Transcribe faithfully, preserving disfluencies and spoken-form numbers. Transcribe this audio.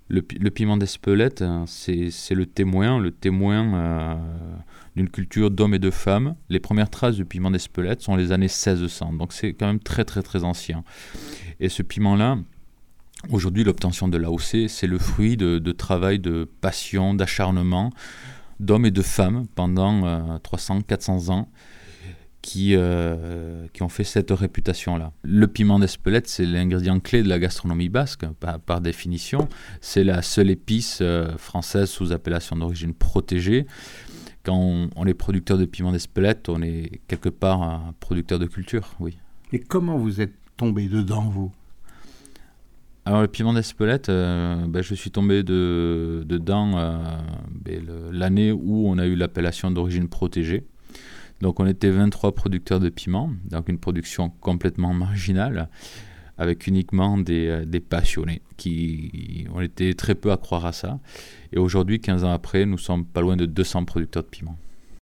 Le, pi- le piment d'Espelette, hein, c'est, c'est le témoin, le témoin euh, d'une culture d'hommes et de femmes. Les premières traces du piment d'Espelette sont les années seize cents, donc c'est quand même très très très ancien. Et ce piment-là, aujourd'hui, l'obtention de l'A O C, c'est le fruit de, de travail, de passion, d'acharnement d'hommes et de femmes pendant euh, trois cents à quatre cents ans qui, euh, qui ont fait cette réputation-là. Le piment d'Espelette, c'est l'ingrédient clé de la gastronomie basque, par, par définition. C'est la seule épice euh, française sous appellation d'origine protégée. Quand on, on est producteur de piment d'Espelette, on est quelque part un producteur de culture, oui. Et comment vous êtes tombé dedans, vous? Alors le piment d'Espelette, euh, ben, je suis tombé de, dedans euh, ben, le- l'année où on a eu l'appellation d'origine protégée. Donc on était vingt-trois producteurs de piment, donc une production complètement marginale, avec uniquement des, euh, des passionnés, qui on était très peu à croire à ça. Et aujourd'hui, quinze ans après, nous sommes pas loin de deux cents producteurs de piment.